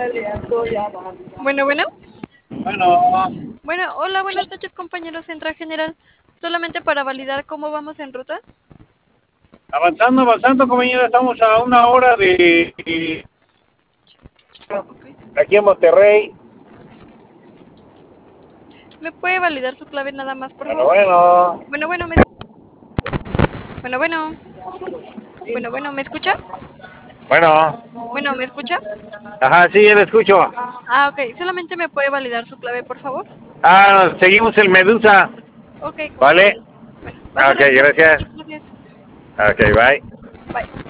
Bueno, bueno. Bueno, Bueno, hola, buenas noches, compañeros Central General. Solamente para validar cómo vamos en ruta. avanzando, compañero, estamos a 1 hora de Okay. aquí en Monterrey. ¿Me puede validar su clave nada más, por Bueno, favor? bueno. Bueno, bueno, bueno, bueno. Bueno, bueno, ¿me escucha? Bueno, Bueno, ¿me escucha? ajá, sí, ya le escucho. Ah, ok. Solamente me puede validar su clave, por favor. Seguimos el Medusa, Ok, ¿vale? compañero. Bueno, va a ser Ok, rápido. gracias. Muchas gracias. Ok, bye. Bye.